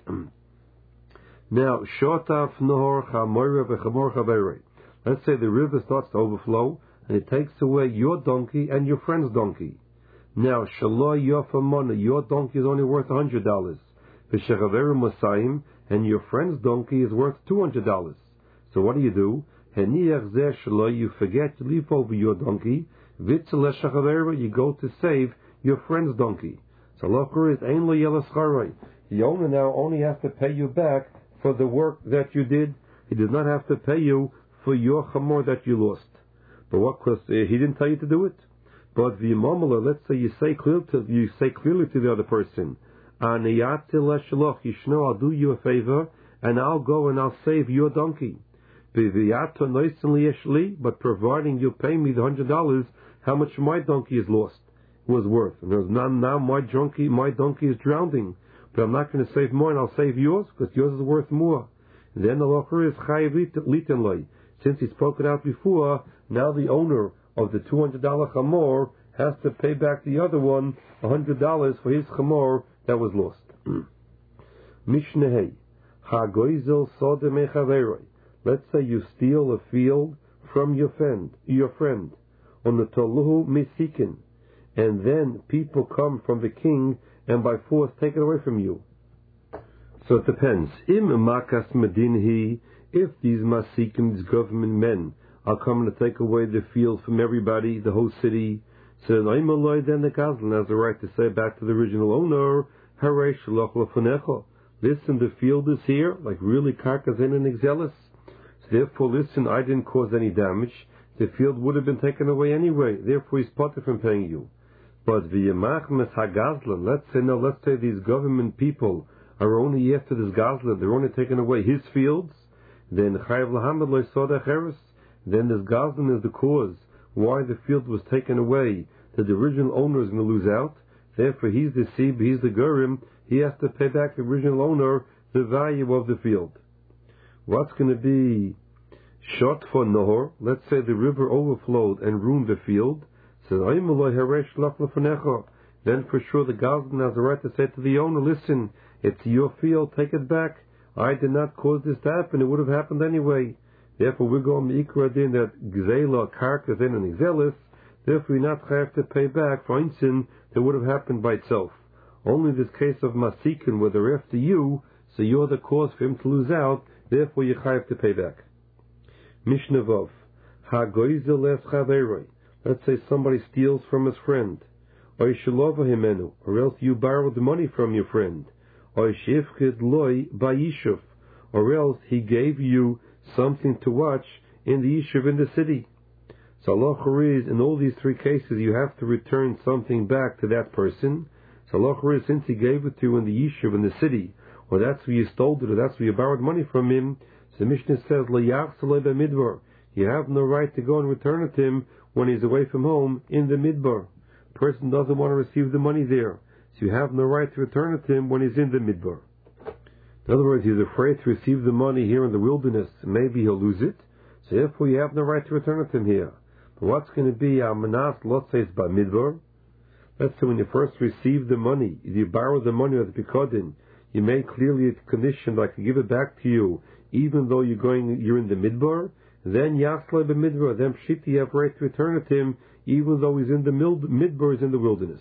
Now, shotaf nohor chamoira v'chamor chaberei. Let's say the river starts to overflow, and it takes away your donkey and your friend's donkey. Now, shalo yofamona, your donkey is only worth one hundred dollars. V'shechaveru masayim, and your friend's donkey is worth two hundred dollars. So what do you do? Heniach zeh shalo, you forget to leave over your donkey. Vitzele shechaveru, you go to save your friend's donkey. So locher is ein lo yelas charoi. The owner now only has to pay you back for the work that you did. He does not have to pay you for your chamor that you lost. But what? Because uh, he didn't tell you to do it. But v'yamamala, let's say you say clear to you say clearly to the other person, Aniyatil shaloch yishno, I'll do you a favor, and I'll go and I'll save your donkey. V'yato noisenli yeshli, but providing you pay me the hundred dollars, how much my donkey is lost was worth. And there's now, now my donkey my donkey is drowning, but I'm not going to save mine. I'll save yours because yours is worth more. And then the locher is chayiv litenloi. Since he spoke it out before, now the owner of the two hundred dollar chamor has to pay back the other one a hundred dollars for his chamor that was lost. Mishnah Hey, hagoizel sode mechaveroi. Let's say you steal a field from your friend, your friend, on the toluhu misikin, and then people come from the king and by force take it away from you. So it depends. Im makas medinhi, if these masikim, these government men, are coming to take away the field from everybody, the whole city, so then the Gazlan has the right to say back to the original owner, Haresh shaloch lefanecha. Listen, the field is here, like really karkazin and exelis. So therefore, listen, I didn't cause any damage. The field would have been taken away anyway. Therefore, he's parted from paying you. But v'yamach mes hagazlan. Let's say no. Let's say these government people are only after this gazlan. They're only taking away his fields. Then chayav lahamad lo soda cheres. Then this gazlan is the cause why the field was taken away. That the original owner is going to lose out. Therefore, he's the sib, he's the gurim. He has to pay back the original owner the value of the field. What's going to be shot for nohor? Let's say the river overflowed and ruined the field. So now then for sure the Goslin has the right to say to the owner, listen, it's your field, take it back. I did not cause this to happen, it would have happened anyway. Therefore we're going to ikra din that gzela, karkas in and gzelis, therefore we not have to pay back for einsin that would have happened by itself. Only this case of masikin, where they're after you, so you're the cause for him to lose out, therefore you have to pay back. Mishnah Vav. Ha-goizel es chaveroi. Let's say somebody steals from his friend. Or shalova himenu, or else you borrowed the money from your friend. Or shifchid loy bayishuv, or else he gave you something to watch in the yishuv in the city. So Allah is, in all these three cases, you have to return something back to that person. So Allah is, since he gave it to you in the yishuv in the city, or that's where you stole it, or that's where you borrowed money from him, so the Mishnah says, L'yachsalei b'midbar. You have no right to go and return it to him when he's away from home in the midbar. The person doesn't want to receive the money there, so you have no right to return it to him when he's in the midbar. In other words, he's afraid to receive the money here in the wilderness. Maybe he'll lose it, so therefore you have no right to return it to him here. But what's going to be our manas, let's say it's by midbar. Let's say when you first receive the money, you borrow the money at the Pikodin, you made clearly a condition that I can give it back to you, even though you're going, you're in the midbar. Then Yasla b'midbar, then Pshiti, you have right to return it to him, even though he's in the midbar, is in the wilderness.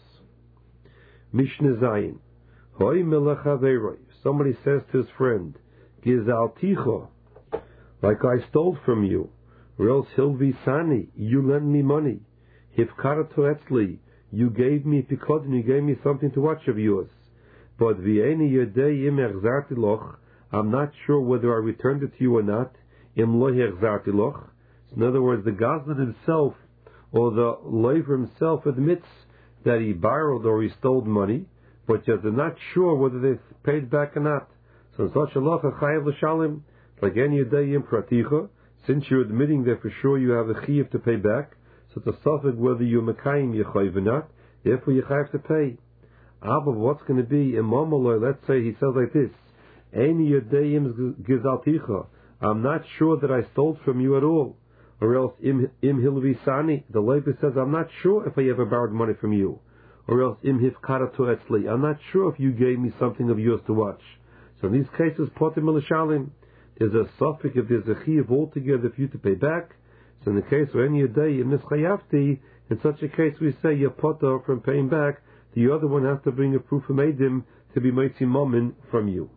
Mishnah Zayin. Hoi melech haveroi. Somebody says to his friend, Gizalticho, like I stole from you, or else Hilvi Sani, you lend me money. Hifkaratu etzli, you gave me pikodin, you gave me something to watch of yours. But v'eni yedei im echzarti loch, I'm not sure whether I returned it to you or not. Im lo echzarti loch. In other words, the Goslin himself, or the Leiver himself, admits that he borrowed or he stole money, but they're not sure whether they paid back or not. So in such a loch, a chayav l'shalim, like any yedei im praticha, since you're admitting that for sure you have a chiyav to pay back, so it's a suffix whether you're mekayim yechayiv or not, therefore you have to pay. Abba, what's going to be imam aloi? Let's say he says like this: Any yedayim gizalticha. I'm not sure that I stole from you at all. Or else im im hilvisani. The Levi says, I'm not sure if I ever borrowed money from you. Or else im hifkaratu etzli. I'm not sure if you gave me something of yours to watch. So in these cases, potim elishalim. There's a suffix if there's a chiyuv altogether for you to pay back. So in the case of any yedayim mischayavti, in such a case we say you're potter from paying back. The other one has to bring a proof of Eidim to be Meitzi Momin from you.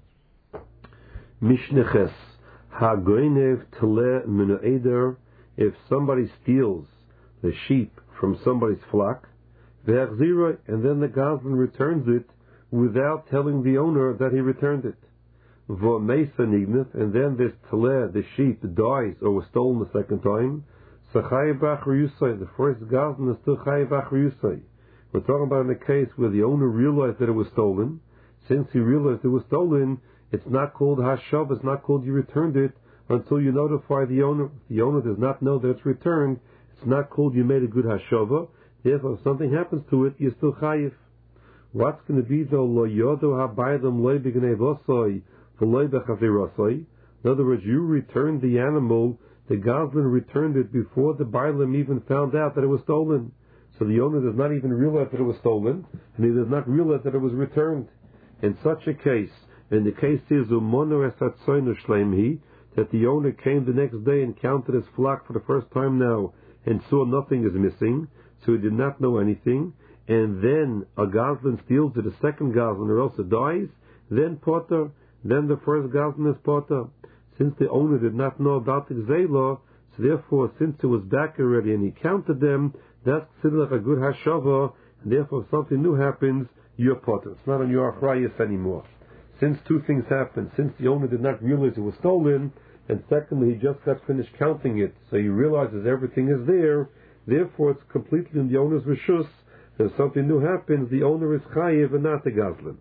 Mishnah Ches. Ha-goinev tele minu eder. If somebody steals the sheep from somebody's flock, ve'achzira, and then the Goslin returns it without telling the owner that he returned it. V'meisa nigneth, and then this tele, the sheep, dies or was stolen the second time. S'chayev b'achar yusay. The first Goslin is still chayev b'achar yusay. We're talking about in a case where the owner realized that it was stolen. Since he realized it was stolen, it's not called hashav, it's not called you returned it until you notify the owner. If the owner does not know that it's returned, it's not called you made a good hashava. Therefore, if something happens to it, you're still chayiv. What's going to be though? Lo yodo habayadam loy b'gnei v'osoi v'loy b'chavirosoi. In other words, you returned the animal, the Goslin returned it before the Bailam even found out that it was stolen. So the owner does not even realize that it was stolen, and he does not realize that it was returned. In such a case, and the case is umono esatzoinu shleimhi, that the owner came the next day and counted his flock for the first time now, and saw nothing is missing, so he did not know anything, and then a Goslin steals it, a second Goslin, or else it dies, then potter, then the first Goslin is potter. Since the owner did not know about the Gzeilah, so therefore, since it was back already and he counted them, that's considered like a good hashava, and therefore if something new happens, you're potter. It's not on your achrayus anymore. Since two things happened, since the owner did not realize it was stolen, and secondly, he just got finished counting it, so he realizes everything is there, therefore it's completely in the owner's reshus, and if something new happens, the owner is chayiv and not the Goslin.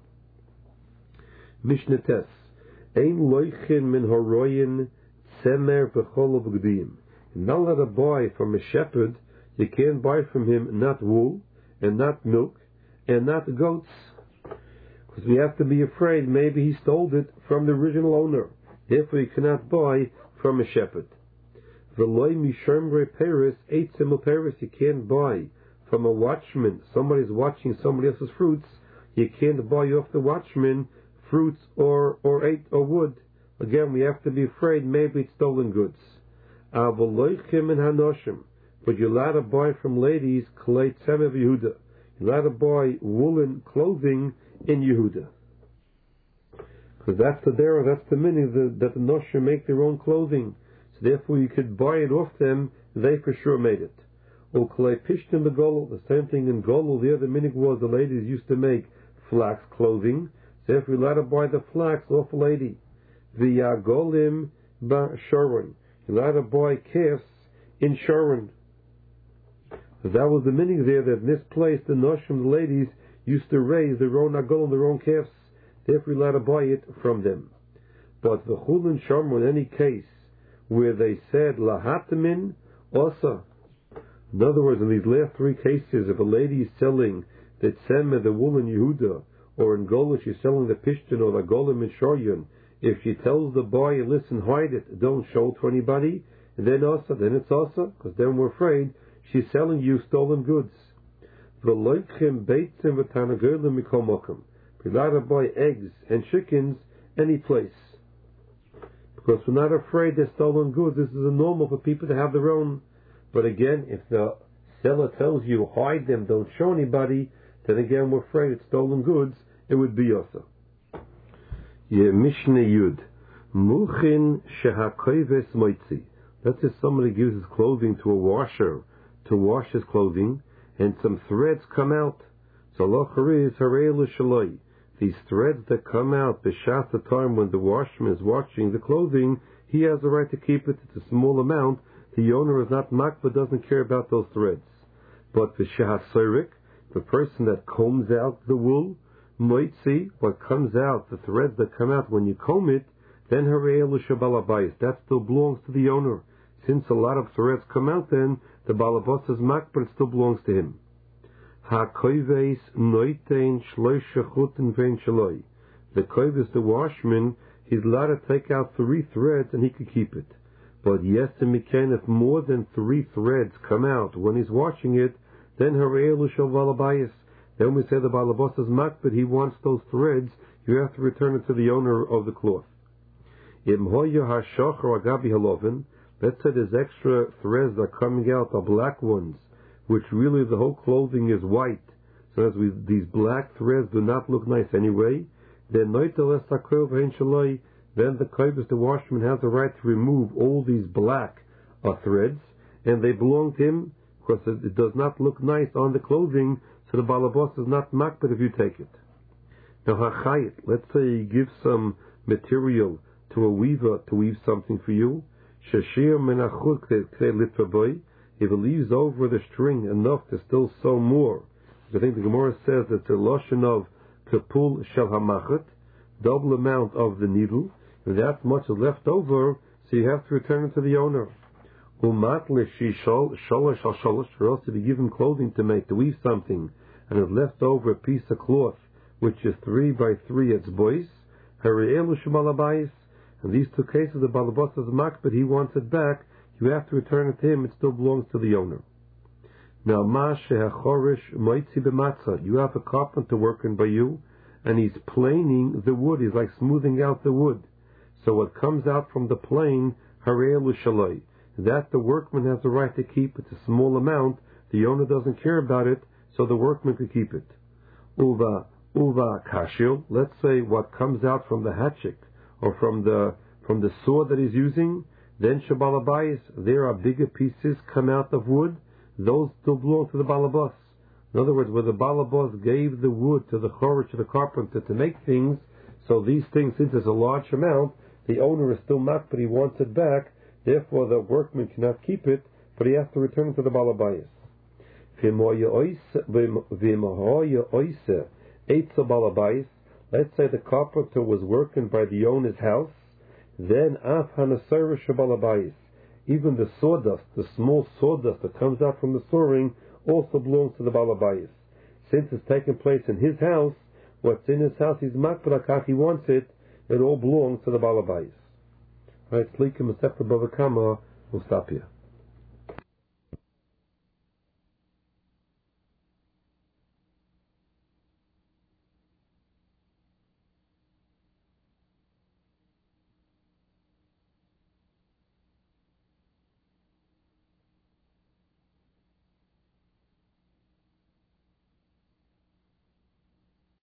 Mishnah Tes. Ein loichin min horoyin tzemer v'chol v'gdim. Not let a boy from a shepherd. You can't buy from him not wool, and not milk, and not goats. Because we have to be afraid maybe he stole it from the original owner. Therefore you cannot buy from a shepherd. V'loy mishomrei peris eitzim peris. You can't buy from a watchman. Somebody's watching somebody else's fruits. You can't buy off the watchman fruits or or eight or wood. Again, we have to be afraid maybe it's stolen goods. But you're allowed to buy from ladies klei tzemev Yehuda. You're allowed to buy woolen clothing in Yehuda. Because that's the dera, that's the meaning that, that the noshim make their own clothing. So therefore you could buy it off them, they for sure made it. Or klei pishtim begolol, the same thing in Golol. The other minig was the ladies used to make flax clothing. So if you're allowed to buy the flax off a lady. The golim ba Sharon. You're allowed to buy calves in Sharon. So that was the meaning there, that in this place the noshim, the ladies, used to raise their own agol and their own calves. Therefore you're allowed to buy it from them. But the chulin shamru, in any case where they said lahatamin also. In other words, in these last three cases, if a lady is selling the tzemeh, the wool in Yehuda, or in Gola she's selling the pishtin or the golim in Shoryon, if she tells the buyer, listen, hide it, don't show it to anybody, and then also, then it's also, because then we're afraid she's selling you stolen goods. V'loichim beitzim v'tanagolim mikol mokum. You're allowed to buy eggs and chickens any place. Because we're not afraid they're stolen goods. This is normal for people to have their own. But again, if the seller tells you, hide them, don't show anybody, then again we're afraid it's stolen goods, it would be also. Yeah, Mishnah Yud. Muchin shehakoives moitzi. Let's say somebody gives his clothing to a washer to wash his clothing, and some threads come out. So locher is harei l'shaloi. These threads that come out, b'shat the time when the washerman is washing the clothing, he has the right to keep it. It's a small amount. The owner is not makbah, doesn't care about those threads. But b'shat sorik, the person that combs out the wool, might see what comes out, the threads that come out when you comb it, then harei l'shabalabayis. That still belongs to the owner. Since a lot of threads come out, then the balabas is makbah, it still belongs to him. Ha-koives noitein shloisha chutin vein shaloi. The koives, the washman, he's allowed to take out three threads and he could keep it. But yes, and mikan, if more than three threads come out when he's washing it, then harei l'shal valabayis. Then we say the balabas is makbah, he wants those threads, you have to return it to the owner of the cloth. Im hoya ha-shachar agabi halovin. Let's say there's extra threads that are coming out, are black ones, which really the whole clothing is white. So as we, these black threads do not look nice anyway, then then the koibus, the washerman, has the right to remove all these black uh, threads, and they belong to him, because it, it does not look nice on the clothing, so the balabas is not makbid if you take it. Now hachayit, let's say you give some material to a weaver to weave something for you, shashir menachut k'tei litvaboy. If it leaves over the string enough to still sew more, I think the Gemara says it's a lashon of kapul shel hamachet, double amount of the needle. If that much is left over, so you have to return it to the owner. Umat l'shishol sholosh al sholosh, or else if you give him clothing to make, to weave something, and is left over a piece of cloth, which is three by three, it's boys, harei l'shemalabayis. In these two cases, the balabas is makbid, he wants it back. You have to return it to him, it still belongs to the owner. Now, ma shehachorish moitzi b'matzah. You have a carpenter working by you, and he's planing the wood, he's like smoothing out the wood. So what comes out from the plane, harei l'shaloi, that the workman has the right to keep. It's a small amount, the owner doesn't care about it, so the workman could keep it. Uva, uva kashil, let's say what comes out from the hatchet, or from the, from the saw that he's using, then Shabalabayis, there are bigger pieces come out of wood, those still belong to the balabas. In other words, where the balabas gave the wood to the chorich, to the carpenter, to make things, so these things, since there's a large amount, the owner is still not, but he wants it back, therefore the workman cannot keep it, but he has to return it to the balabais. Let's say the carpenter was working by the owner's house, then af hanasara shabalabais, even the sawdust, the small sawdust that comes out from the sawing, also belongs to the balabais. Since it's taking place in his house, what's in his house, he's makbrakach, he wants it, it all belongs to the balabais. Alright, Slikim Sefer Bava Kama, we'll stop here.